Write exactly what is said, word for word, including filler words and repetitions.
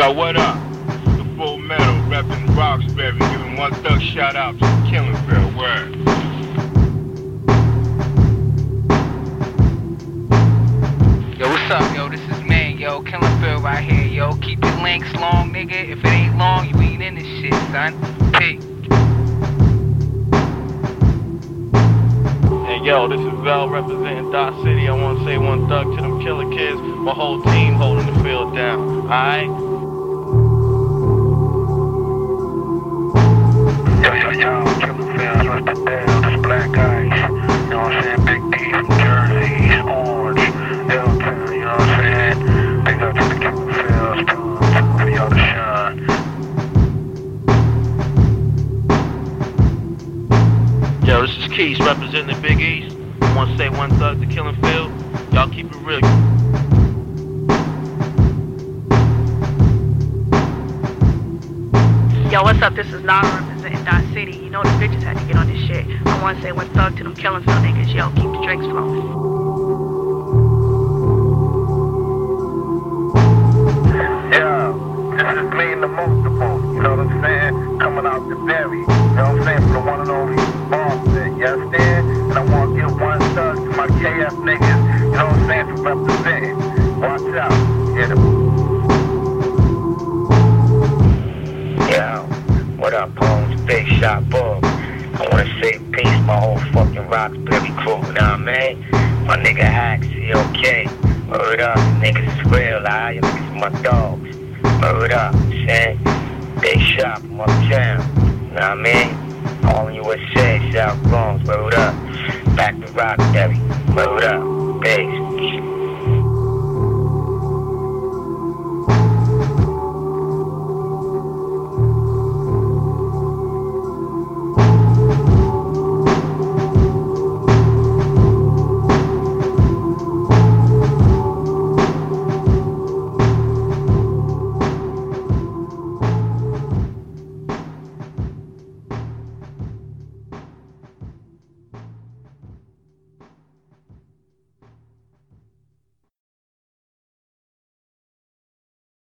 Yo, what up? The Full Metal, reppin' Roxbury, giving one thug shout out to Killenville, word. Yo, what's up, yo? This is man, yo, Killenville right here, yo. Keep your links long, nigga. If it ain't long, you ain't in this shit, son. Peace. Yo, this is Val representing Dot City. I want to say one thug to them killer kids. My whole team holding the field down. Alright? Yo, yo, yo, Killenville, what's the deal? This Black Ice. You know what I'm saying? Big D from Jersey, East Orange, L-Town, you know what I'm saying? Big up to the Killenvilles, too, too, for y'all to shine. Yo, this is Keys representing the Big East. I want to say one thug to Killenville. Y'all keep it real. Yo, what's up? This is Nara representing Dot City. You know the bitches had to get on this shit. I want to say one thug to them Killenville niggas. Yo, keep the drinks flowing. Yeah, this is me and the multiple. You know what I'm saying? Coming out the berry. You know what I'm saying? For the one and only Boston. You understand? And I want to give one thug to my K F niggas. You know what I'm saying? For representing. Watch out. Get them. Yo, what up, Holmes? Big Shot Bull. I wanna say peace to my whole fucking Roxbury crew, you know what I mean? My nigga Hacks, he okay. Word up, niggas is real, alright? Niggas is my dogs. Word up, saying? Big Shot from uptown, you know what I mean? All in U S A, South Bronx, word up. Back to Roxbury, word up, peace.